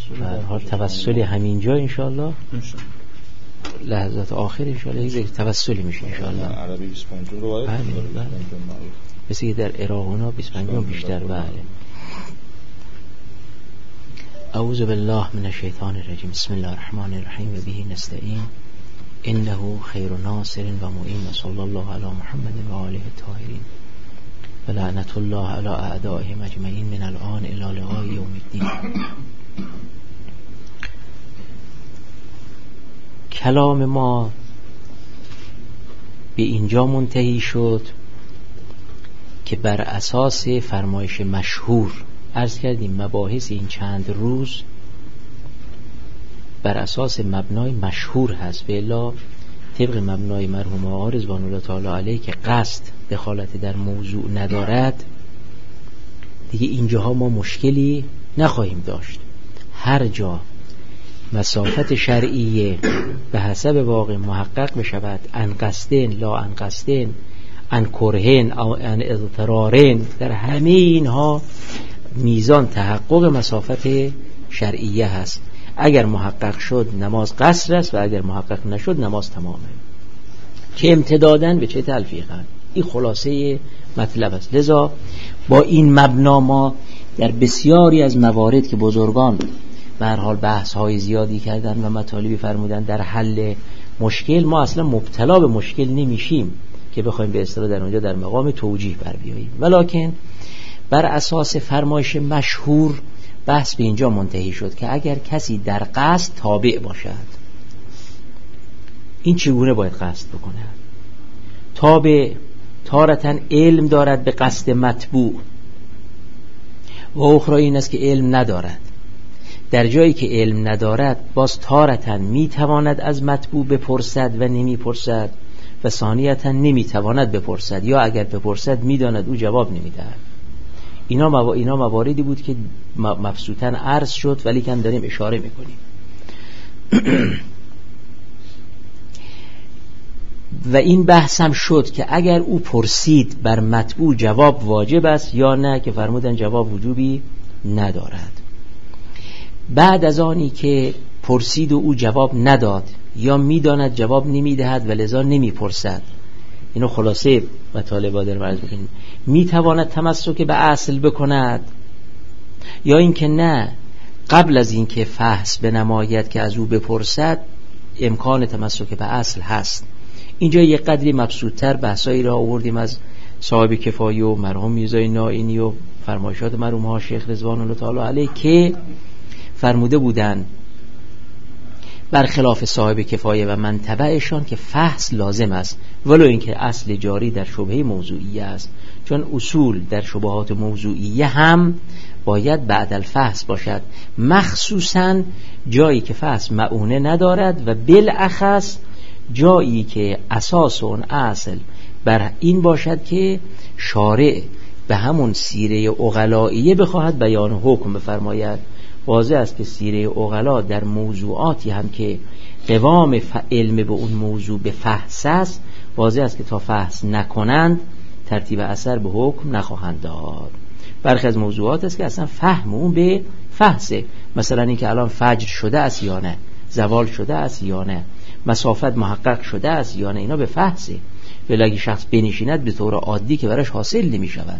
حال توسلی همینجا انشالله لحظات آخر انشالله یک توسلی میشه انشالله. عربی 25 روایت داره، مثل که در عراق اونا 25 بیشتر. بله. اعوذ بالله من الشیطان الرجیم. بسم الله الرحمن الرحیم و به نستعین انه خیر ناصر و معین و صلی الله علی محمد و آله الطاهرین و لعنت الله علی اعدائهم اجمعین من الان الی لقاء یوم الدین. کلام ما به اینجا منتهی شد که بر اساس فرمایش مشهور عرض کردیم مباحث این چند روز بر اساس مبنای مشهور هست، به الا طبق مبنای مرحوم آقا رضوان الله تعالی علیه که قصد دخالت در موضوع ندارد، دیگه اینجاها ما مشکلی نخواهیم داشت. هر جا مسافت شرعیه به حسب واقع محقق بشود، ان قصدن لا ان قصدن، ان کرهن او ان اضطرارن، در همه اینها میزان تحقق مسافت شرعیه هست. اگر محقق شد نماز قصر است و اگر محقق نشد نماز تمامه. چه امتدادن به چه تلفیقن، این خلاصه مطلب است. لذا با این مبنا ما در بسیاری از موارد که بزرگان به هر حال بحث های زیادی کردن و مطالبی فرمودن در حل مشکل، ما اصلا مبتلا به مشکل نمیشیم که بخوایم به اصطلاح در اونجا در مقام توجیه بر بیاییم، ولکن بر اساس فرمایش مشهور بحث به اینجا منتهی شد که اگر کسی در قصد تابع باشد، این چگونه باید قصد بکنه؟ تابع تارتاً علم دارد به قصد متبوع و اخرى این است که علم ندارد. در جایی که علم ندارد باز تارتاً میتواند از متبوع بپرسد و نمیپرسد و ثانیتاً نمیتواند بپرسد، یا اگر بپرسد میداند او جواب نمیدهد. اینا مواردی بود که مبسوطاً عرض شد ولی کم داریم اشاره میکنیم. و این بحث هم شد که اگر او پرسید بر متبوع جواب واجب است یا نه، که فرمودن جواب وجوبی ندارد. بعد از آنی که پرسید و او جواب نداد یا میداند جواب نمیدهد و لذا نمیپرسد، اینو خلاصه مطالبه در عرض بکنیم، میتواند تمسک به اصل بکند یا اینکه نه، قبل از اینکه فحص بنماید که از او بپرسد امکان تمسک به اصل هست. اینجا یک قدری مبسوط‌تر بحثایی را آوردیم از صاحب کفایه و مرحوم میرزای نائینی و فرمایشات مرحوم ها شیخ رضوان الله تعالی علیه که فرموده بودند برخلاف صاحب کفایه و منتبعشان که فحص لازم است، ولو اینکه اصل جاری در شبهه موضوعیه است، چون اصول در شبهات موضوعیه هم باید بعد الفحص باشد، مخصوصا جایی که فحص معونه ندارد و بالاخص جایی که اساس اون اصل بر این باشد که شارع به همون سیره عقلائیه بخواهد بیان حکم بفرماید. واضح است که سیره عقلا در موضوعاتی هم که قوام علم به اون موضوع به فحص است، واضح است که تا فحص نکنند ترتیب اثر به حکم نخواهند داد. برخی از موضوعات است که اصلا فهم اون به فحصه، مثلا این که الان فجر شده است یا نه، زوال شده است یا نه، مسافت محقق شده است یا نه، اینا به فحصه. ولی اگه شخص بنشیند به طور عادی که براش حاصل نمی شود.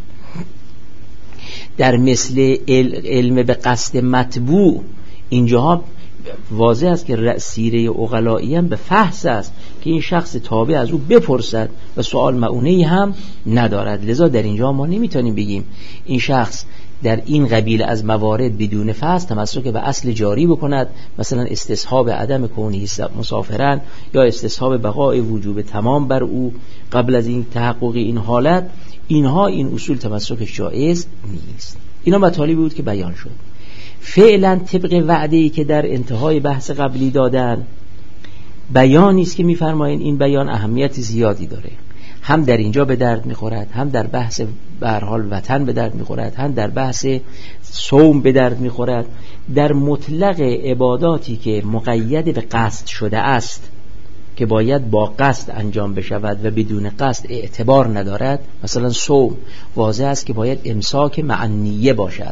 در مثل علم به قصد متبوع اینجاها واضح است که سیره عقلایی هم به فحص است که این شخص تابع از او بپرسد و سوال معونه‌ای هم ندارد. لذا در اینجا ما نمیتونیم بگیم این شخص در این قبیل از موارد بدون فحص تمسک به اصل جاری بکند، مثلا استصحاب عدم کونی مسافرن یا استصحاب بقای وجوب تمام بر او قبل از این تحقق این حالت. اینها این اصول تمسکش جایز نیست. اینا مطالبی بود که بیان شد. فعلا طبق وعده‌ای که در انتهای بحث قبلی دادن بیانی است که می‌فرمایند این بیان اهمیت زیادی داره، هم در اینجا به درد می‌خورد، هم در بحث به هر حال وطن به درد می‌خورد، هم در بحث صوم به درد می‌خورد. در مطلق عباداتی که مقید به قصد شده است که باید با قصد انجام بشود و بدون قصد اعتبار ندارد، مثلا صوم واضح است که باید امساک معنیه باشد،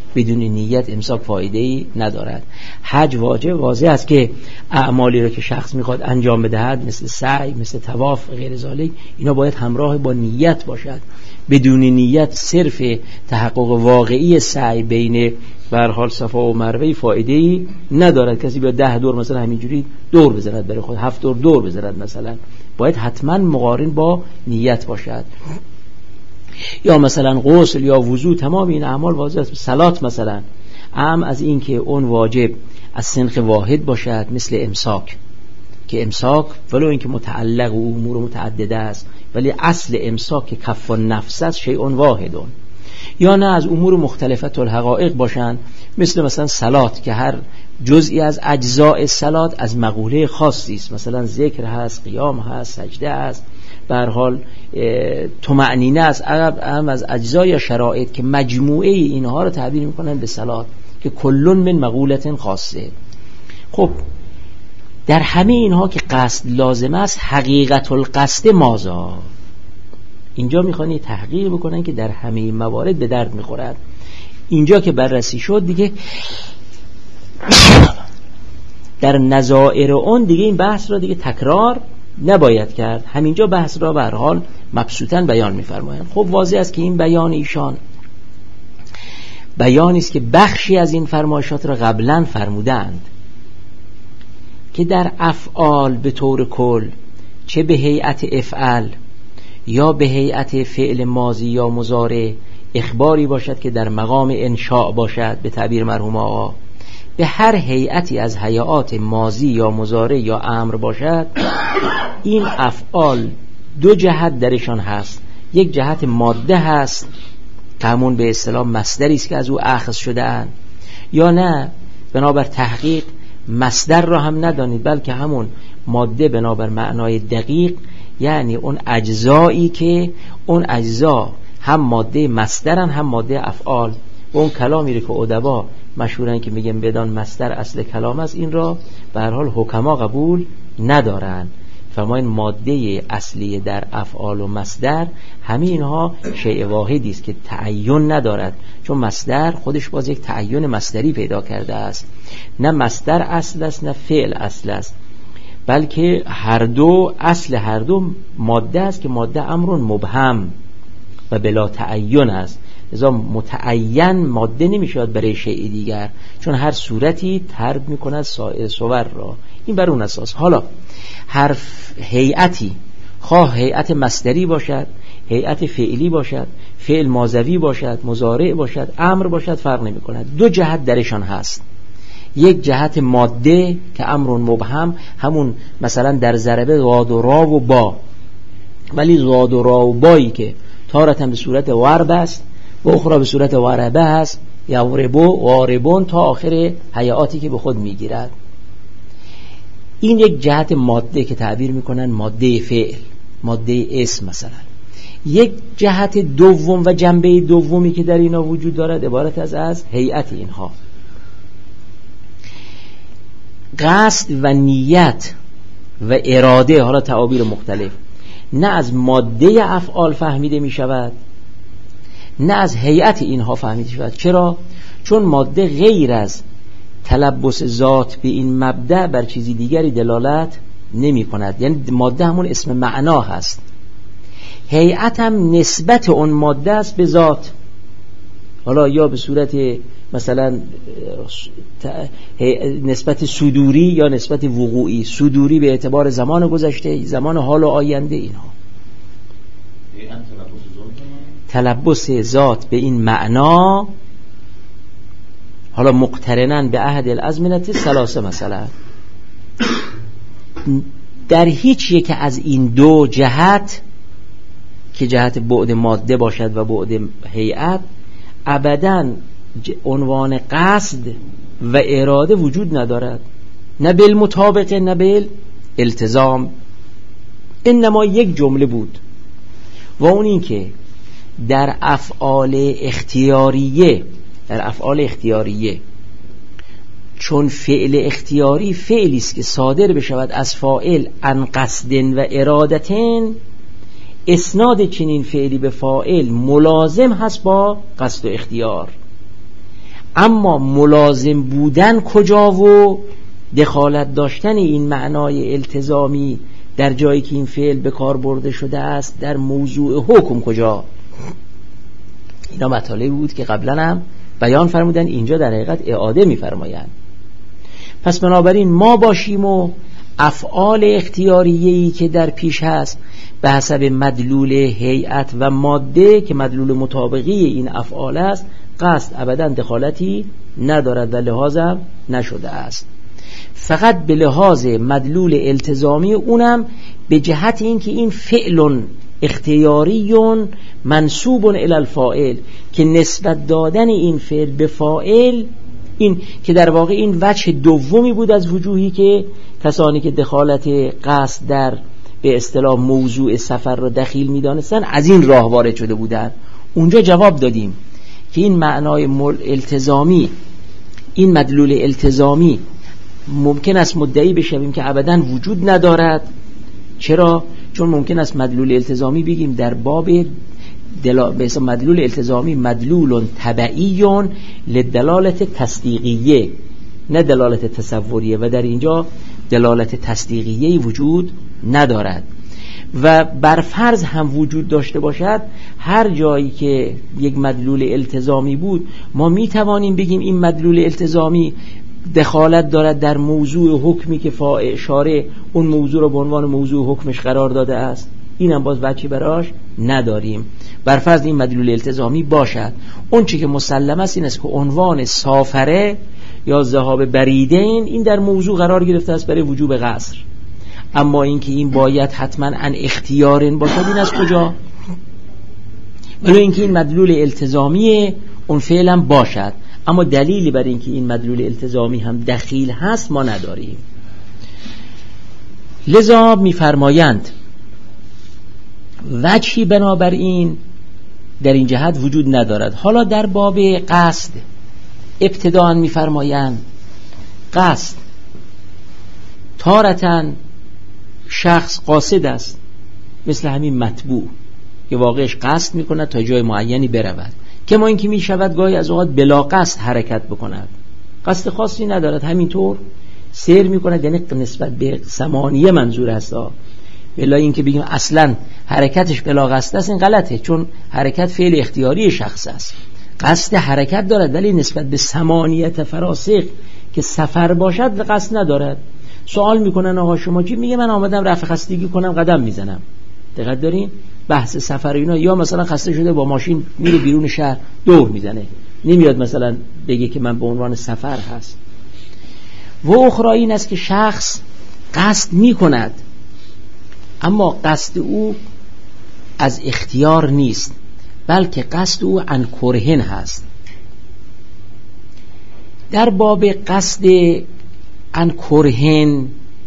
بدون نیت امساک فایده‌ای ندارد. حج واضح است که اعمالی رو که شخص میخواد انجام بدهد مثل سعی، مثل طواف غیر ذالک، اینا باید همراه با نیت باشد. بدون نیت صرف تحقق واقعی سعی بین به هر حال صفا و مروه فایده‌ای ندارد. کسی بیاد 10 دور مثلا همینجوری دور بزند برای خود، 7 دور بزند مثلا، باید حتما مقارن با نیت باشد. یا مثلا غسل یا وضو، تمام این اعمال واجب است. صلات مثلا از این که اون واجب از صنف واحد باشد، مثل امساک، که امساک ولو اینکه متعلق و امور متعدده است ولی اصل امساک که کف النفس است، شیء واحد. یا نه از امور مختلفت الحقائق باشند، مثلا صلات که هر جزئی از اجزاء صلات از مقوله خاصی است، مثلا ذکر هست، قیام هست، سجده است، به هر حال طمأنینه است، هم از اجزا یا شرایط که مجموعه اینها رو تعبیر میکنن به صلات که کلون من مقولت خاصه. خب در همه اینها که قصد لازم است، حقیقت القصد مازا، اینجا میخوانی تحقیق بکنن که در همه این موارد به درد میخورد. اینجا که بررسی شد دیگه در نظائر اون دیگه این بحث را دیگه تکرار نباید کرد، همینجا بحث را به هر حال مبسوطاً بیان می‌فرمایند. خب واضح است که این بیان ایشان بیانی است که بخشی از این فرمایشات را قبلاً فرمودند که در افعال به طور کل، چه به هیئت افعل یا به هیئت فعل ماضی یا مضارع، اخباری باشد که در مقام انشاء باشد به تعبیر مرحوم آقا، به هر هیئتی از هیئات ماضی یا مضارع یا امر باشد، این افعال دو جهت درشان هست. یک جهت ماده هست که همون به اصطلاح مصدری است که از او اخذ شده اند، یا نه بنابر تحقیق مصدر را هم ندانید بلکه همون ماده بنابر معنای دقیق، یعنی اون اجزایی که اون اجزا هم ماده مصدرن هم ماده افعال. و اون کلامی رو که ادبا مشهورن که میگن بدان مصدر اصل کلام است، این را به هر حال حکما قبول ندارن. فرماین ماده اصلی در افعال و مصدر همین اینها شیء واحدی است که تعین ندارد، چون مصدر خودش باز یک تعین مصدری پیدا کرده است. نه مصدر اصل است نه فعل اصل است، بلکه هر دو اصل هر دو ماده است که ماده امر مبهم و بلا تعین است. لذا متعین ماده نمیشود برای شیء دیگر، چون هر صورتی طرد میکند سایر صور را. این بر اون اساس. حالا هر هیئتی، خواه هیئت مصدری باشد، هیئت فعلی باشد، فعل ماضوی باشد، مضارع باشد، امر باشد، فرق نمی کند. دو جهت درشان هست. یک جهت ماده که امر مبهم، همون مثلا در ضربه ضاد و را و با، ولی ضاد و را و بایی که تارة به صورت ورب است و اخرى به صورت وربه است، یا واربون تا آخر هیئاتی که به خود میگیرد. این یک جهت ماده که تعبیر میکنن ماده فعل، ماده اسم مثلا. یک جهت دوم و جنبه دومی که در اینا وجود دارد عبارت از هیئت اینها. قصد و نیت و اراده، حالا تعابیر مختلف، نه از ماده افعال فهمیده می شود نه از هیئت اینها فهمیده شود. چرا؟ چون ماده غیر از تلبس ذات به این مبدأ بر چیزی دیگری دلالت نمی کند. یعنی ماده همون اسم معنا هست، هیئت هم نسبت اون ماده است به ذات، حالا یا به صورت مثلا نسبت صدوری یا نسبت وقوعی. صدوری به اعتبار زمان گذشته، زمان حال و آینده. اینها تلبس ذات به این معنا، حالا مقترناً به عهد الازمنه ثلاثه مثلا. در هیچ یک از این دو جهت که جهت بعد ماده باشد و بعد هیئت، ابداً عنوان قصد و اراده وجود ندارد، نه بالمطابقه نه بالالتزام. انما یک جمله بود و اون این که در افعال اختیاریه چون فعل اختیاری فعلی است که صادر بشود از فاعل عن قصد و ارادتن، اسناد چنین فعلی به فاعل ملازم هست با قصد و اختیار. اما ملازم بودن کجا و دخالت داشتن این معنای التزامی در جایی که این فعل به کار برده شده است در موضوع حکم کجا؟ اینا مطالبی بود که قبلا هم بیان فرمودن، اینجا در حقیقت اعاده می‌فرمایند. پس بنابراین ما باشیم و افعال اختیاریه‌ای که در پیش هست به حسب مدلول هیئت و ماده که مدلول مطابقی این افعال است، قصد ابدا دخالتی ندارد و لحاظم نشده است. فقط به لحاظ مدلول التزامی، اونم به جهت اینکه این فعل اختیاری منسوب الی الفاعل، که نسبت دادن این فعل به فاعل، این که در واقع این وجه دومی بود از وجوهی که کسانی که دخالت قصد در به اصطلاح موضوع سفر را دخیل می‌دانستند از این راه وارد شده بودند. اونجا جواب دادیم که این معنای التزامی، این مدلول التزامی ممکن است مدعی بشویم که ابداً وجود ندارد. چرا؟ چون ممکن است مدلول التزامی بگیم در باب به اسم مدلول التزامی مدلول تبعی لدلالت تصدیقیه، نه دلالت تصوریه، و در اینجا دلالت تصدیقیه وجود ندارد. و بر فرض هم وجود داشته باشد، هر جایی که یک مدلول التزامی بود ما می توانیم بگیم این مدلول التزامی دخالت دارد در موضوع حکمی که شارع اون موضوع را به عنوان موضوع حکمش قرار داده است. این هم باز وجهی براش نداریم. بر فرض این مدلول التزامی باشد، اون چی که مسلم است این است که عنوان سافره یا ذهاب بریدین این در موضوع قرار گرفته است برای وجوب قصر. اما اینکه این باید حتما ان اختیارن باشد، این از کجا؟ ولی اینکه این مدلول التزامی اون فعلا باشد، اما دلیلی بر اینکه این مدلول التزامی هم دخیل هست ما نداریم. لذا می‌فرمایند وجهی بنابراین در این جهت وجود ندارد. حالا در باب قصد ابتداء می‌فرمایند قصد تارةً شخص قاصد است، مثل همین متبوع که واقعش قصد می‌کند تا جای معینی برود، که ما اینکه می‌شود گاهی از اوقات بلا قصد حرکت بکند، قصد خاصی ندارد، همینطور سیر می‌کند، یعنی نسبت به ثمانیه منظور است. بلا اینکه بگیم اصلا حرکتش بلا قصد است، این غلطه، چون حرکت فعل اختیاری شخص است. قصد حرکت دارد ولی نسبت به ثمانیت فراسخ که سفر باشد قصد ندارد. سوال میکنن آقا شما چی؟ میگه من آمدم رفع خستگی کنم، قدم میزنم. دقت دارین؟ بحث سفر اینا، یا مثلا خسته شده با ماشین میره بیرون شهر دور میزنه، نمیاد مثلا بگه که من به عنوان سفر هست. و اخرى این است که شخص قصد میکند اما قصد او از اختیار نیست، بلکه قصد او عن کرهن هست. در باب قصد عن کرهن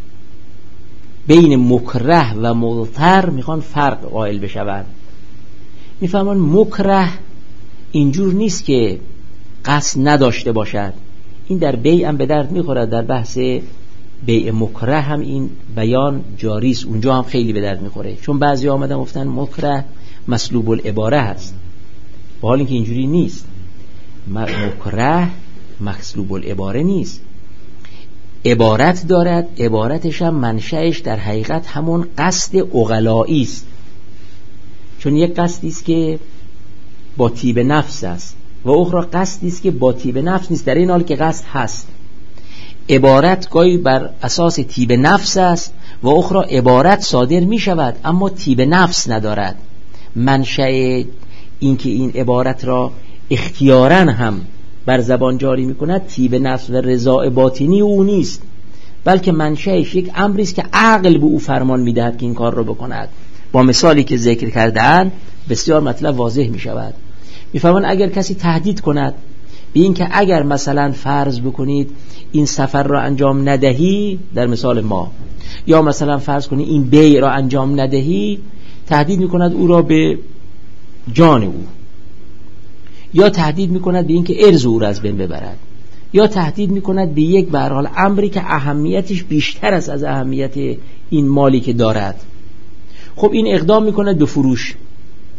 بین مکره و مضطر میخوان فرق قائل بشوند. میفهمن مکره اینجور نیست که قصد نداشته باشد، این در بیع هم به درد میخورد، در بحث بیع مکره هم این بیان جاری است، اونجا هم خیلی به درد میخوره، چون بعضی آمدن گفتن مکره مسلوب العباره هست، با حال اینکه اینجوری نیست. مکره مسلوب العباره نیست، عبارت دارد، عبارتش هم منشأش در حقیقت همون قصد عقلایی است، چون یک قصدی است که با طیب نفس است و اخرى قصدی است که با طیب نفس نیست، در این حال که قصد هست. عبارت گاهی بر اساس طیب نفس است و اخرى عبارت صادر می شود اما طیب نفس ندارد. منشأ این که این عبارت را اختیاراً هم بر زبان جاری می کند طیب نفس و رضا باطنی او نیست، بلکه منشأش یک امری است که عقل به او فرمان می دهد که این کار را بکند. با مثالی که ذکر کردن بسیار مطلب واضح می شود. می فرمان اگر کسی تهدید کند به این که اگر مثلا فرض بکنید این سفر را انجام ندهی، در مثال ما، یا مثلا فرض کنید این بیع را انجام ندهی، تهدید می کند او را به جان او، یا تهدید می کند به این که ارز او را از بین ببرد، یا تهدید می کند به یک به هر حال امری که اهمیتش بیشتر است از اهمیت این مالی که دارد. خب این اقدام می کند به فروش.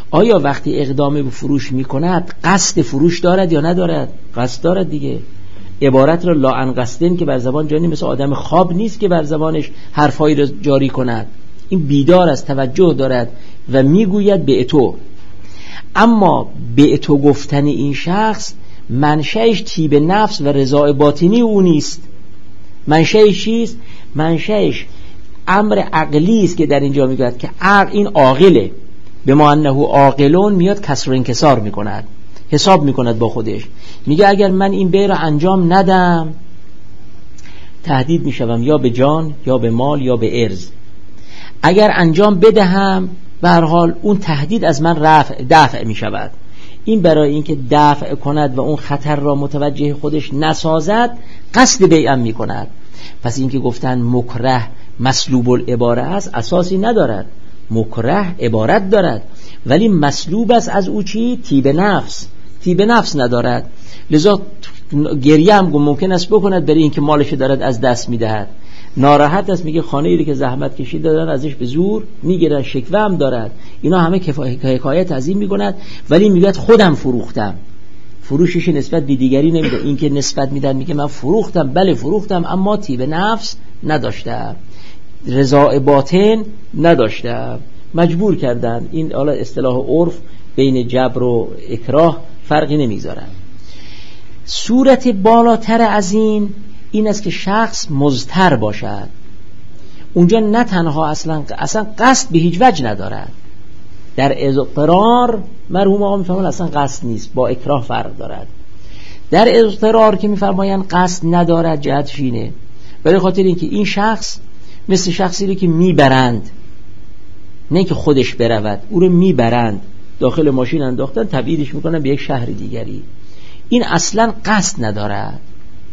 آیا وقتی اقدام به فروش میکند قصد فروش دارد یا ندارد؟ قصد دارد دیگه. عبارت را لا انقصدن که بر زبان جاری، مثل آدم خواب نیست که بر زبانش حرفایی را جاری کند. این بیدار است، توجه دارد و میگوید به تو. اما به تو گفتن این شخص منشأش طیب نفس و رضای باطنی او نیست. منشأش چیست؟ منشأش امر عقلی است که در اینجا میگوید که این عاقله، به ما انه عاقلون، میاد کسر و انکسار میکند، حساب میکند با خودش، میگه اگر من این بیع را انجام ندم تهدید میشوم یا به جان یا به مال یا به ارز. اگر انجام بدهم به هر حال اون تهدید از من دفع میشود. این برای اینکه دفع کند و اون خطر را متوجه خودش نسازد قصد بیعم میکند. پس اینکه گفتن مکره مسلوب العباره است اساسی ندارد. مکره عبارت دارد ولی مسلوب است از او چی؟ طیب نفس. طیب نفس ندارد، لذا گریه هم ممکن است بکند برای اینکه مالش دارد از دست میدهد. ناراحت است، میگه خانه ای که زحمت کشید دادن ازش به زور میگیرن، شکوه هم دارد. اینا همه حکایت از این میکند، ولی میگه خودم فروختم. فروشش نسبت به دیگری نمیده، این که نسبت میدن میگه من فروختم، بله فروختم، اما طیب نفس نداشتم، رضای باطن نداشتم، مجبور کردن. این حالا اصطلاح عرف بین جبر و اکراه فرقی نمیذارن. صورت بالاتر از این است که شخص مضطر باشد. اونجا نه تنها اصلا قصد به هیچ وجه ندارد. در اضطرار مرحوم آقا میفرمایند اصلا قصد نیست، با اکراه فرق دارد. در اضطرار که میفرمایند قصد ندارد جهتش اینه، برای خاطر اینکه این شخص مثل شخصی که میبرند، نه که خودش برود، او رو میبرند، داخل ماشین انداختن، تبعیدش میکنن به یک شهر دیگری. این اصلا قصد ندارد.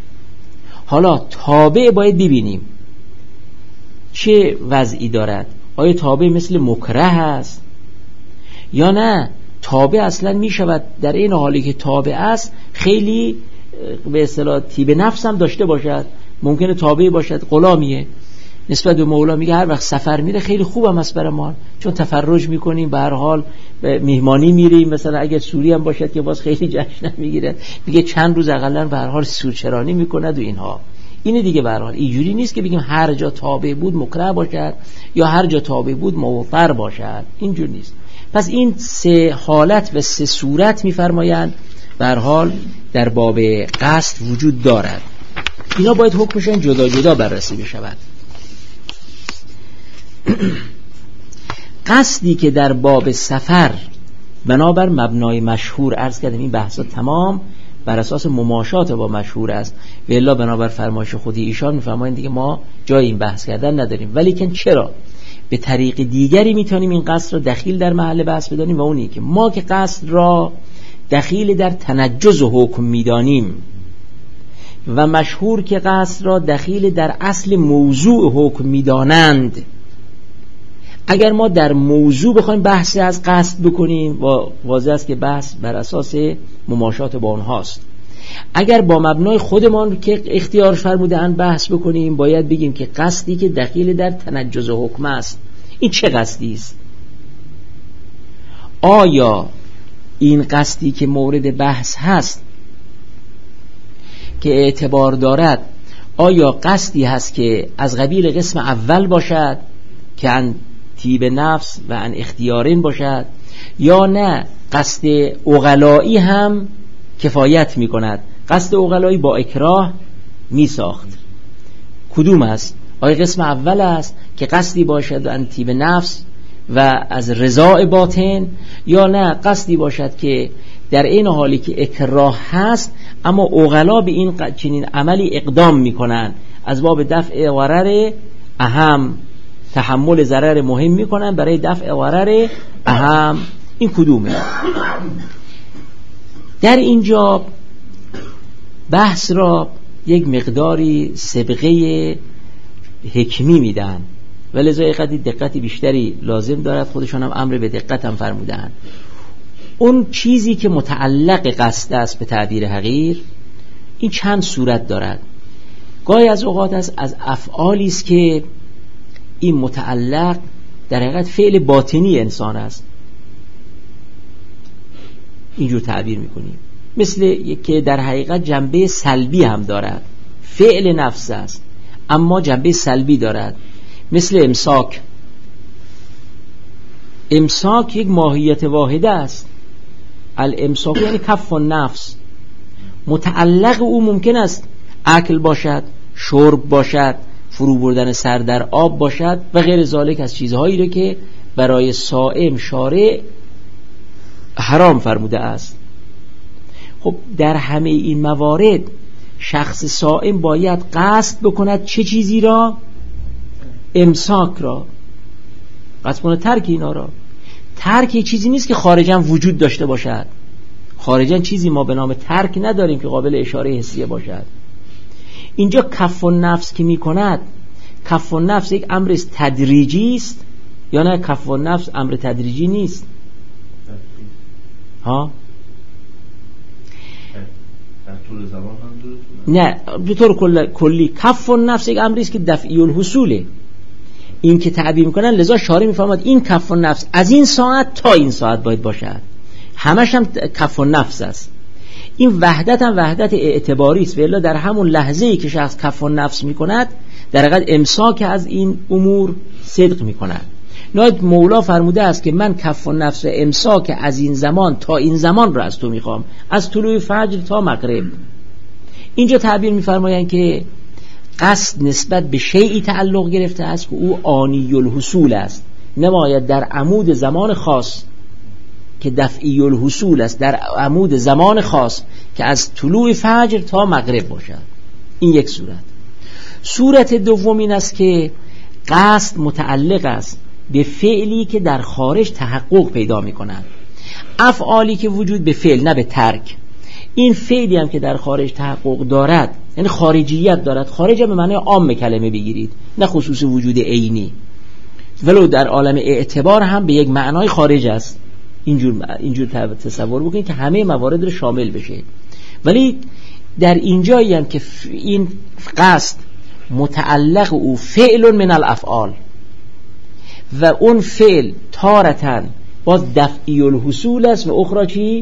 حالا تابع باید ببینیم چه وضعی دارد. آیا تابع مثل مکره است یا نه؟ تابع اصلا می شود در این حالی که تابع است خیلی به اصطلاح طیب نفس هم داشته باشد. ممکنه تابع باشد غلامیه، نسبت به مولا میگه هر وقت سفر میره خیلی خوبم است برای ما، چون تفرج میکنیم، به هر حال میهمانی میریم. مثلا اگر سوری هم باشد که باز خیلی جشن میگیره، میگه چند روز اقلا به هر حال سورچرانی میکند و اینها. اینه دیگه. به هر حال اینجوری نیست که بگیم هر جا تابع بود مکره باشد یا هر جا تابع بود موفر باشد، اینجور نیست. پس این سه حالت و سه صورت میفرمایند به هر حال در باب قصد وجود دارد. اینا باید حکمشون جدا جدا بررسی بشود. قصدی که در باب سفر بنابر مبنای مشهور، عرض کردم این بحثا تمام بر اساس مماشات با مشهور است، و الا بنابر فرمایش خودی ایشان میفرمایند دیگه ما جای این بحث کردن نداریم. ولی که چرا به طریق دیگری میتونیم این قصد را دخیل در محل بحث بدانیم، و اونی که ما که قصد را دخیل در تنجز حکم میدانیم و مشهور که قصد را دخیل در اصل موضوع حکم میدانند. اگر ما در موضوع بخوایم بحث از قصد بکنیم، واضح است که بحث بر اساس مماشات با اونهاست. اگر با مبنای خودمان که اختیار فرمودن بحث بکنیم، باید بگیم که قصدی که دخیل در تنجز حکم است، این چه قصدی است؟ آیا این قصدی که مورد بحث هست که اعتبار دارد، آیا قصدی هست که از قبیل قسم اول باشد که ان طیب نفس و ان اختیارین باشد، یا نه قصد عقلایی هم کفایت می کند؟ قصد عقلایی با اکراه می ساخت. کدوم است؟ آیا قسم اول است که قصدی باشد ان طیب نفس و از رضای باطن، یا نه قصدی باشد که در این حالی که اکراه هست اما عقلا به این چنین عملی اقدام می کنند، از باب دفع ضرر اهم، تحمل ضرر مهم می کنند برای دفع ضرر اهم. این کدومه؟ در اینجا بحث را یک مقداری سبقه حکمی میدن، ولذا یه دقت بیشتری لازم دارد. خودشان هم امر به دقت هم فرمودن. اون چیزی که متعلق قصد است به تعبیر حقیر، این چند صورت دارد. گاهی از اوقات از افعالی است که این متعلق در حقیقت فعل باطنی انسان است. اینجور تعبیر میکنیم، مثل که در حقیقت جنبه سلبی هم دارد، فعل نفس است اما جنبه سلبی دارد، مثل امساک. امساک یک ماهیت واحده است. الامساک یعنی کف النفس. متعلق او ممکن است اکل باشد، شرب باشد، فرو بردن سر در آب باشد و غیر ذالک از چیزهایی رو که برای صائم شارع حرام فرموده است. خب در همه این موارد شخص صائم باید قصد بکند چه چیزی را؟ امساک را. قصد کند ترک اینا را. ترک یک چیزی نیست که خارجاً وجود داشته باشد. خارجاً چیزی ما به نام ترک نداریم که قابل اشاره حسیه باشد. اینجا کف النفس که می کند، کف النفس یک امر تدریجی است یا نه کف النفس امر تدریجی نیست؟ ها؟ نه به طور کلی کف النفس یک امری است که دفعی الحصوله. این که تعبیر میکنن لذا شارع میفهمد این کف النفس از این ساعت تا این ساعت باید باشد، همش هم کف النفس است. این وحدت هم وحدت اعتباری است، ولی در همون لحظه‌ای که شخص کف النفس میکند در حقیقت امساک از این امور صدق میکند. نهایت مولا فرموده است که من کف النفس و امساک از این زمان تا این زمان را از تو میخوام، از طلوع فجر تا مغرب. اینجا تعبیر میفرمایند که قصد نسبت به شیئی تعلق گرفته است که او آنی الحصول است، نماید در عمود زمان خاص که دفعی الحصول است، در عمود زمان خاص که از طلوع فجر تا مغرب باشد. این یک صورت. صورت دوم این است که قصد متعلق است به فعلی که در خارج تحقق پیدا می کند. افعالی که وجود به فعل نه به ترک. این فعلی هم که در خارج تحقق دارد یعنی خارجیت دارد، خارج هم به معنی عام کلمه بگیرید نه خصوص وجود عینی، ولو در عالم اعتبار هم به یک معنای خارج است. اینجور تصور بکنید که همه موارد رو شامل بشه. ولی در اینجایی هم که این قصد متعلق او فعل من الافعال و اون فعل تارتاً باز دفعی الحصول است و اخرى چی؟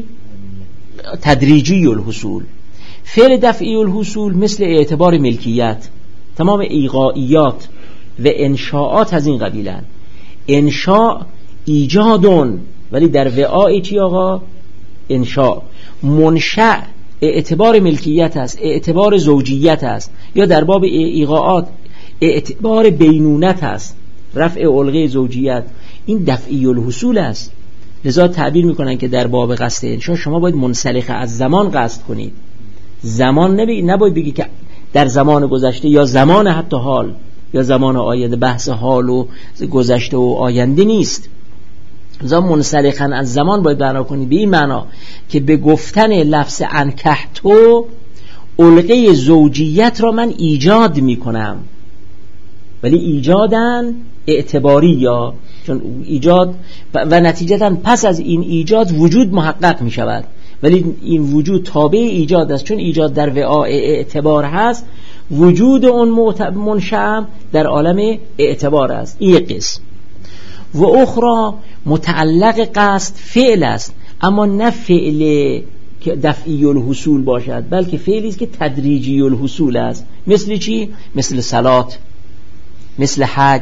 تدریجی الحصول. فعل دفعی الحصول مثل اعتبار ملکیت، تمام ایغائیات و انشاءات از این قبیلن. انشاء ایجادون، ولی در وعای چی آقا؟ انشاء. منشأ اعتبار ملکیت است، اعتبار زوجیت است، یا در باب ایغاءات اعتبار بینونت است، رفع علقه زوجیت. این دفعی الحصول است. لذا تعبیر میکنن که در باب قصد انشاء شما باید منسلخ از زمان قصد کنید. زمان نباید بگی که در زمان گذشته یا زمان حتی حال یا زمان آینده. بحث حال و گذشته و آینده نیست. لذا منسلخاً از زمان باید بنا کنید به این معنا که به گفتن لفظ انکحتو علقه زوجیت را من ایجاد میکنم، ولی ایجادن اعتباری، یا چون ایجاد و نتیجتاً پس از این ایجاد وجود محقق می شود، ولی این وجود تابع ایجاد است. چون ایجاد در وعاء اعتبار هست، وجود اون منشأ در عالم اعتبار است. این یک قسم. و اخرى متعلق قصد فعل است، اما نه فعل که دفعی الحصول باشد، بلکه فعلی است که تدریجی الحصول است. مثل چی؟ مثل صلات، مثل حج.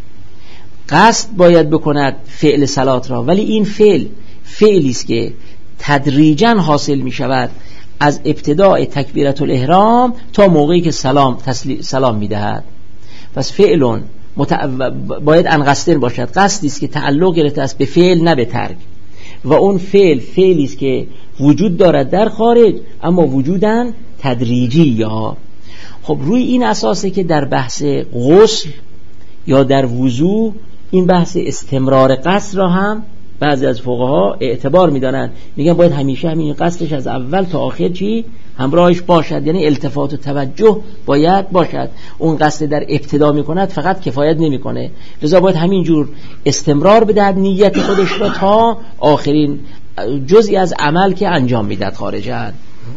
قصد باید بکند فعل صلات را، ولی این فعلی است که تدریجاً حاصل می شود از ابتداء تکبیرت الاحرام تا موقعی که سلام می دهد. پس فعلون باید انقصدن باشد، قصدی است که تعلق گرفته است به فعل نه به ترک، و اون فعلی است که وجود دارد در خارج اما وجودن تدریجی. یا خب روی این اساسه که در بحث غسل یا در وضو این بحث استمرار قصد را هم بعضی از فقها اعتبار میدانند، میگن باید همیشه همین قصدش از اول تا آخر چی همراهش باشد، یعنی التفات و توجه باید باشد. اون قصد در ابتدا میکند فقط کفایت نمیکنه، لذا باید همینجور استمرار بدهد نیت خودش را تا آخرین جزئی از عمل که انجام میدهد خارجاً.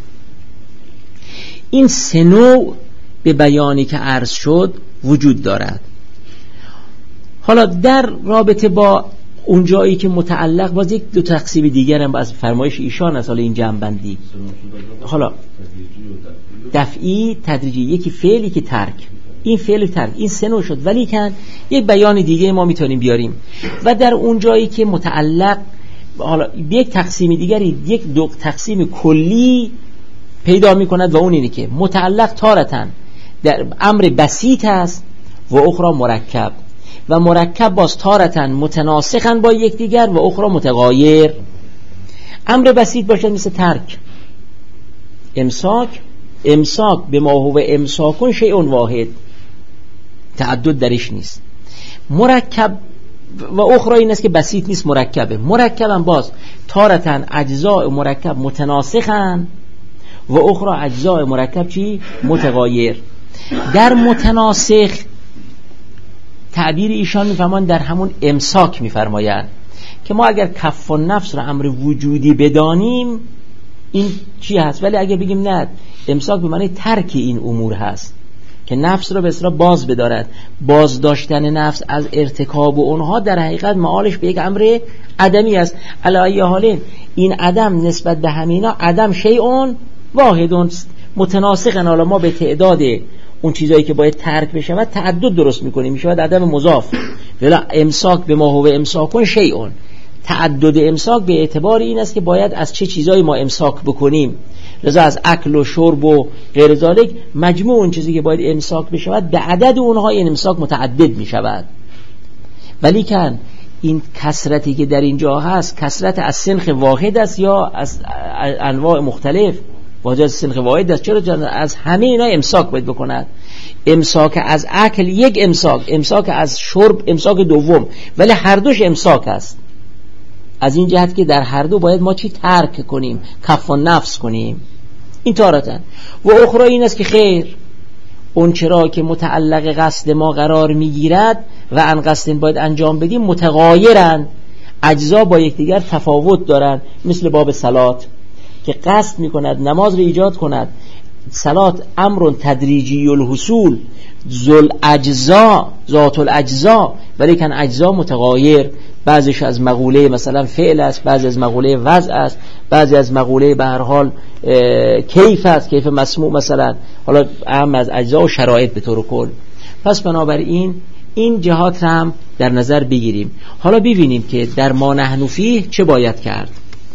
این سه نوع به بیانی که عرض شد وجود دارد. حالا در رابطه با اون جایی که متعلق باز یک دو تقسیم دیگر هم از فرمایش ایشان است. حالا این جمع‌بندی حالا دفعی تدریجی، یکی فعلی که ترک، این فعل ترک، این سه نوع شد. ولی کن یک بیان دیگه ما میتونیم بیاریم و در اون جایی که متعلق حالا یک تقسیم دیگری، یک دو تقسیم کلی پیدا میکند و اون اینه که متعلق تارتن در امر بسیط است و اخرى مرکب، و مرکب باز تارتن متناسخن با یکدیگر و اخرى متغایر. امر بسیط باشد مثل ترک، امساک به ما هو امساکن شیء واحد، تعدد درش نیست. مرکب و اخرى این است که بسیط نیست، مرکبه. مرکب هم باز تارتن اجزاء مرکب متناسخن و اخرى اجزاء مرکب چی؟ متغایر. در متناسخ تعبیر ایشان میفرمان در همون امساک میفرمایند که ما اگر کف النفس را امر وجودی بدانیم این چی هست، ولی اگر بگیم نه امساک به معنی ترک این امور هست که نفس را به اصطلاح باز بدارد، باز داشتن نفس از ارتکاب و اونها در حقیقت معالش به یک امر عدمی است. علی ای حال این عدم نسبت به همینا عدم شیء واحد متناسقن. حالا ما به تعداد اون چیزایی که باید ترک بشود تعدد درست میکنیم، میشود عدم مضاف. ولی امساک به ما هو امساکن شیء، تعدد امساک به اعتبار این است که باید از چه چیزایی ما امساک بکنیم، لذا از اکل و شرب و غیر ذالک مجموع اون چیزی که باید امساک بشود به عدد اونها این امساک متعدد میشود. ولی کن این کثرتی که در اینجا هست کثرت از سنخ واحد است یا از انواع مختلف؟ واجد از سنخ واحد است. چرا؟ از همه اینا امساک باید بکند. امساک از اکل یک امساک از شرب امساک دوم، ولی هر دوش امساک است. از این جهت که در هر دو باید ما چی ترک کنیم، کف و نفس کنیم. این تارتن. و اخرى این است که خیر اون چرا که متعلق قصد ما قرار میگیرد و ان قصد باید انجام بدیم متغایرند، اجزا با یکدیگر تفاوت دارند. مثل باب صلات که قصد میکند نماز رو ایجاد کند، صلات امر تدریجی الحصول ذات الاجزا، ولی کن اجزا متغایر. بعضیش از مقوله مثلا فعل است، بعضی از مقوله وضع است، بعضی از مقوله به هر حال کیف است، کیف مسموع مثلا، حالا اهم از اجزا و شرایط به طور کل. پس بنابراین این جهات هم در نظر بگیریم. حالا ببینیم که در ما نحن فیه چه باید کرد.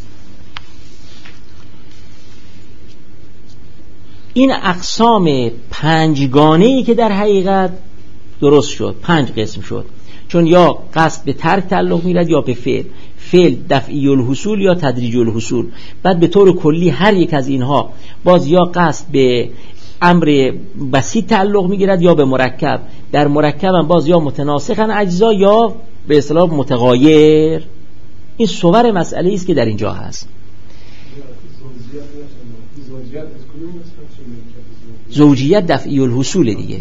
این اقسام پنجگانه‌ای که در حقیقت درست شد، 5 قسم شد، چون یا قصد به ترک تعلق می‌گیرد یا به فعل دفعی الحصول یا تدریجی الحصول. بعد به طور کلی هر یک از اینها باز یا قصد به امر بسیط تعلق می‌گیرد یا به مرکب. در مرکب هم باز یا متناسخن اجزا یا به اصطلاح متغایر. این صور مسئله است که در اینجا هست. زوجیت دفعی الحصول دیگه،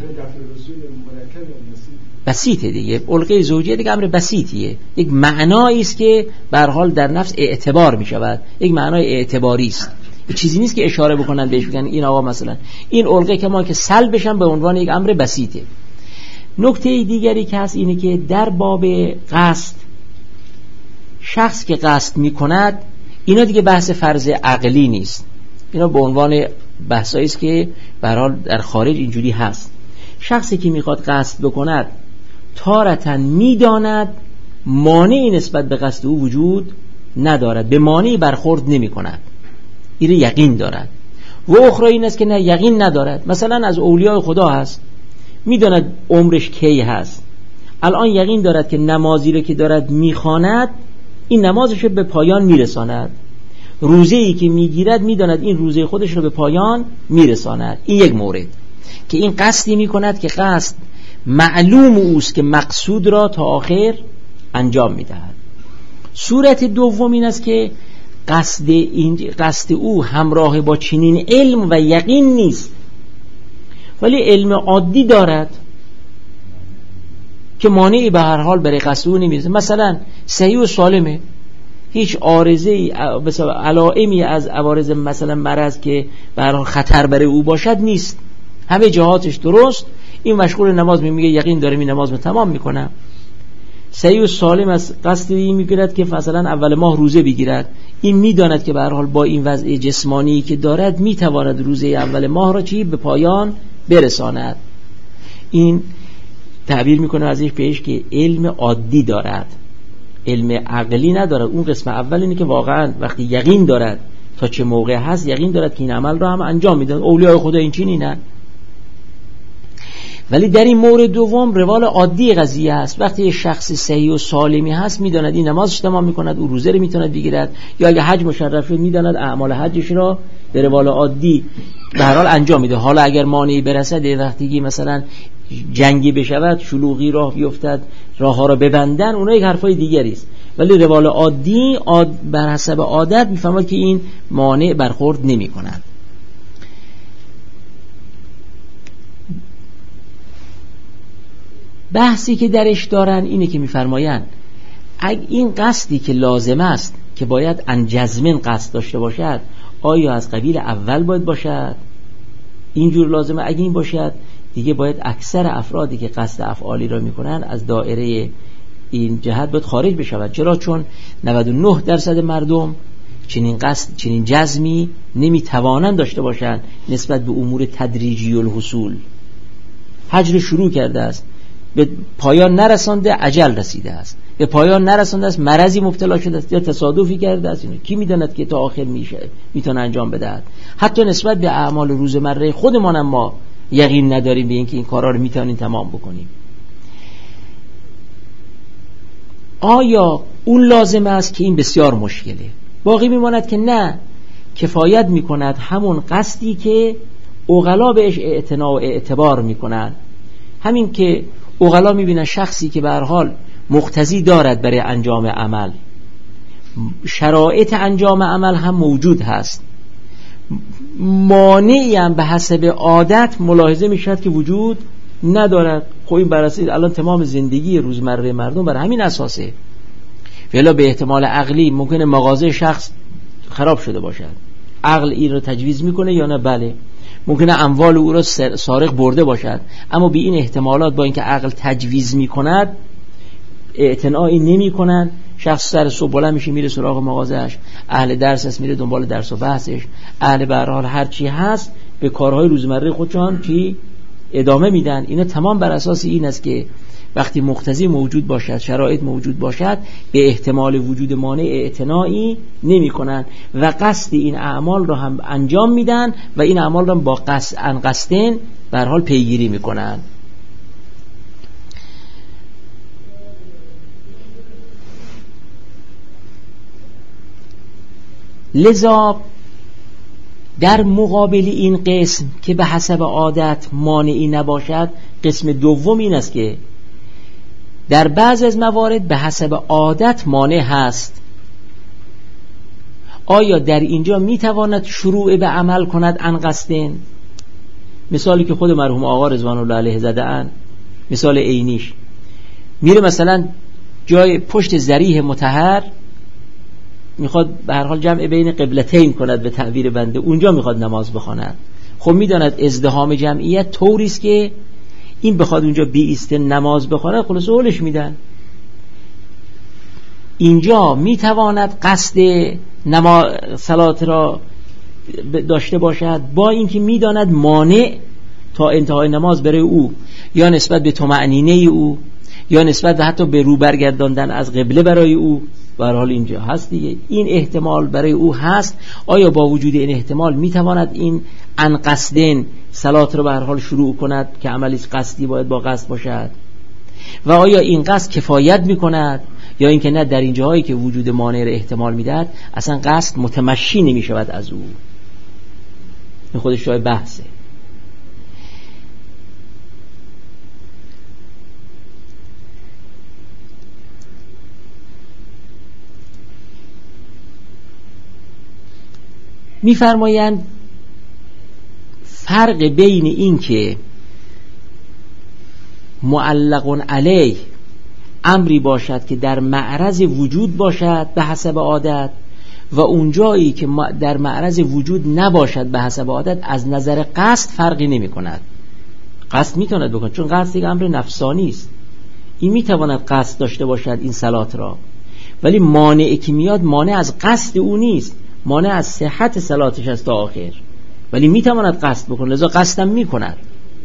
بسیطه دیگه. علقه زوجیت دیگه امر بسیطیه، یک معنایی است که به هر حال در نفس اعتبار می شود، یک معنای اعتباری است، یک چیزی نیست که اشاره بکنن بهش بگن این آقا مثلا این علقه که ما که سلب بشن به عنوان یک امر بسیطه. نکته دیگری که هست اینه که در باب قصد، شخص که قصد می کند اینا دیگه بحث فرض عقلی نیست، اینا به عنوان بحثایی است که به هر حال در خارج اینجوری هست. شخصی که میخواد قصد بکند تارتن میداند مانعی نسبت به قصد او وجود ندارد، به مانعی برخورد نمی کند، این یقین دارد. و اخرى این است که نه یقین ندارد. مثلا از اولیاء خدا هست، میداند عمرش کی هست، الان یقین دارد که نمازی رو که دارد میخواند این نمازش رو به پایان میرساند، روزه‌ای که میگیرد میداند این روزه خودش رو به پایان میرساند. این یک مورد که این قصدی میکند که قصد معلوم اوست که مقصود را تا آخر انجام میدهد. صورت دوم این است که قصد او همراه با چنین علم و یقین نیست، ولی علم عادی دارد که مانعی به هر حال برای قصد او نمیرسه. مثلا صحیح و سالمه، هیچ عارضه‌ای مثلا علائمی از عوارض مثلا مرض که به هر حال خطر برای او باشد نیست، همه جهاتش درست. این مشغول نماز میگه یقین داره این نماز رو تمام میکنم. صحیح و سالم از قصد این میگیرد که مثلا اول ماه روزه بگیرد، این میداند که به هر حال با این وضع جسمانی که دارد میتواند روزه اول ماه را چی به پایان برساند. این تعبیر میکنه ازش بهش که علم عادی دارد، علم عقلی ندارد. اون قسم اول اینه که واقعا وقتی یقین دارد تا چه موقع هست، یقین دارد که این عمل را هم انجام میدن. اولیاء خدا این چی نه. ولی در این مورد دوم روال عادی قضیه است. وقتی شخص صحیح و سالمی هست میداند این نمازش تمام میکند، او روزه رو میتواند بگیرد، یا اگه حج مشرف شد میداند اعمال حجش را به روال عادی به هر حال انجام میده. حالا اگر مانعی برسد، وقتی مثلا جنگی بشود، شلوغی راه بیفتد، راه ها را ببندن، اونها یک حرفای دیگری است. ولی روال عادی بر حسب عادت میفهمد که این مانع برخورد نمیکند. بحثی که درش دارن اینه که میفرمایند اگه این قصدی که لازم است که باید انجزمن قصد داشته باشد، آیا از قبیل اول باید باشد؟ اینجور لازمه. اگه این باشد دیگه باید اکثر افرادی که قصد افعالی را میکنن از دایره این جهت باید خارج بشود. چرا؟ چون 99% مردم چنین قصد، چنین جزمی نمیتوانند داشته باشند نسبت به امور تدریجی الحصول. حج شروع کرده است، به پایان نرسانده، اجل رسیده است، به پایان نرسانده است، مرضی مبتلا شده است، یا تصادفی کرده است. کی میداند که تا آخر میتونه انجام بدهد؟ حتی نسبت به اعمال روزمره خودمان هم ما یقین نداریم به اینکه این کارا رو میتونیم تمام بکنیم. آیا اون لازم است که این بسیار مشکله؟ باقی میماند که نه، کفایت میکند همون قصدی که عقلا بهش اعتنا و اعتبار میکنن. همین که عقلا میبینن شخصی که به هر حال مقتضی دارد برای انجام عمل، شرایط انجام عمل هم موجود هست، مانعی هم به حسب عادت ملاحظه میشد که وجود ندارد. خب این بررسی الان تمام زندگی روزمره مردم بر همین اساسه. ولی به احتمال عقلی ممکنه مغازه شخص خراب شده باشد، عقل این رو تجویز میکنه یا نه؟ بله. ممکنه اموال او را سارق برده باشد، اما به این احتمالات با اینکه عقل تجویز میکند اعتنایی نمی کنند. شخص سر صبح بلند میشه میره سراغ مغازهش، اهل درس است میره دنبال درس و بحثش، اهل به هر حال هر چی هست به کارهای روزمره خودشان چی ادامه میدن. اینا تمام بر اساس این است که وقتی مقتضی موجود باشد، شرایط موجود باشد، به احتمال وجود مانع اعتنایی نمی کنند و قصد این اعمال را هم انجام میدن و این اعمال را با قصدن به هر حال پیگیری میکنند. لذا در مقابل این قسم که به حسب عادت مانعی نباشد، قسم دوم این است که در بعض از موارد به حسب عادت مانع هست. آیا در اینجا میتواند شروع به عمل کند عن قصدن؟ مثالی که خود مرحوم آقا رضوان الله علیه زدن، مثال عینیش، میره مثلا جای پشت ذریح مطهر میخواد به هر حال جمع بین قبلتین کند به تعبیر بنده، اونجا میخواد نماز بخواند. خب میداند ازدحام جمعیت طوری است که این بخواد اونجا بیسته نماز بخونه، خلاص اولش میدن. اینجا میتواند قصد صلات را داشته باشد با اینکه میداند مانع تا انتهای نماز برای او، یا نسبت به طمأنینه او، یا نسبت به حتی به رو برگرداندن از قبله برای او. به هر حال اینجا هست دیگه، این احتمال برای او هست. آیا با وجود این احتمال میتواند این عن قصدن صلات رو به هر حال شروع کند که عملی قصدی باید با قصد باشد؟ و آیا این قصد کفایت میکند یا اینکه نه، در این جاهایی که وجود مانع رو احتمال میدهد اصلا قصد متمشی نمیشود از او؟ این خودش جای بحثه. میفرمایند فرق بین این که معلق علیه امری باشد که در معرض وجود باشد به حسب عادت و اونجایی که در معرض وجود نباشد به حسب عادت، از نظر قصد فرقی نمی کند. قصد میتوند بکند چون قصد یک امر نفسانی است. این میتواند قصد داشته باشد این صلات را، ولی مانعی که میاد مانع از قصد او نیست، مانع از صحت صلاتش است تا آخر، ولی میتواند قصد بکنه، لذا قصدم میکند.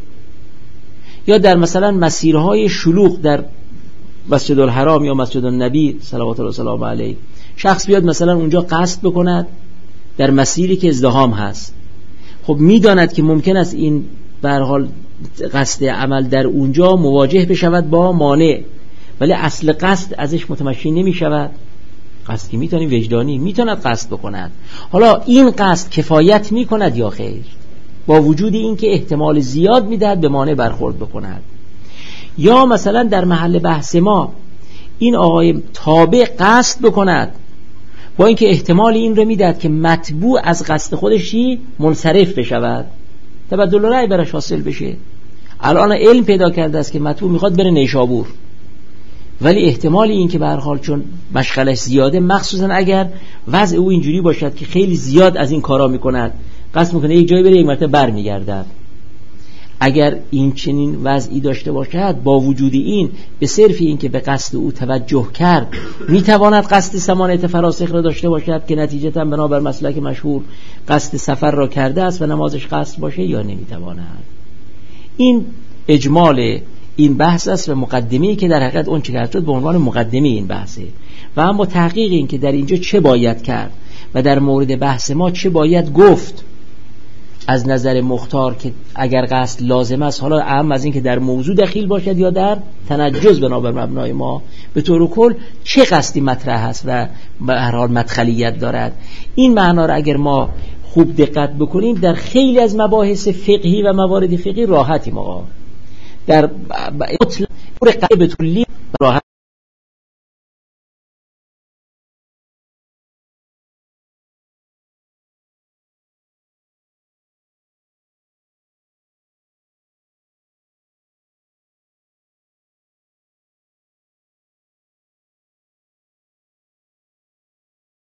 یا در مثلا مسیرهای شلوغ در مسجد الحرام یا مسجد النبی صلوات الله وسلامه علیه، شخص بیاد مثلا اونجا قصد بکند در مسیری که ازدحام هست، خب میداند که ممکن است این به هر حال قصد عمل در اونجا مواجه بشود با مانع، ولی اصل قصد ازش متمشی نمی شود. قصد که میتونی وجدانی میتوند قصد بکند. حالا این قصد کفایت میکند یا خیر، با وجود این که احتمال زیاد میدهد به مانع برخورد بکند. یا مثلا در محل بحث ما این آقای تابع قصد بکند، با اینکه احتمال این رو میدهد که متبوع از قصد خودشی منصرف بشود، تبدل رأی براش حاصل بشه. الان علم پیدا کرده است که متبوع میخواد بره نیشابور، ولی احتمال این که به هر حال چون مشغلش زیاده، مخصوصا اگر وضع او اینجوری باشد که خیلی زیاد از این کارا میکند، قصد میکنه یک جایی بره یک مرتبه برمیگردد، اگر این چنین وضعی داشته باشد، با وجود این به صرف این که به قصد او توجه کرد میتواند قصد سمانت فراسخ را داشته باشد که نتیجتا بنابر مسلک مشهور قصد سفر را کرده است و نمازش قصد باشه، یا نمیتواند. این اجمال این بحث است و مقدمه‌ای که در حقیقت اون چه گفت شد به عنوان مقدمه این بحثه. و اما تحقیق این که در اینجا چه باید کرد و در مورد بحث ما چه باید گفت از نظر مختار، که اگر قصد لازم است، حالا اهم از این که در موضوع دخیل باشد یا در تنجز بنابر مبنای ما، به طور کل چه قصدی مطرح است و به هر حال مدخلیت دارد، این معنا را اگر ما خوب دقت بکنیم در خیلی از مباحث فقهی و موارد فقهی راحتیم. آقا در مطلق به طولی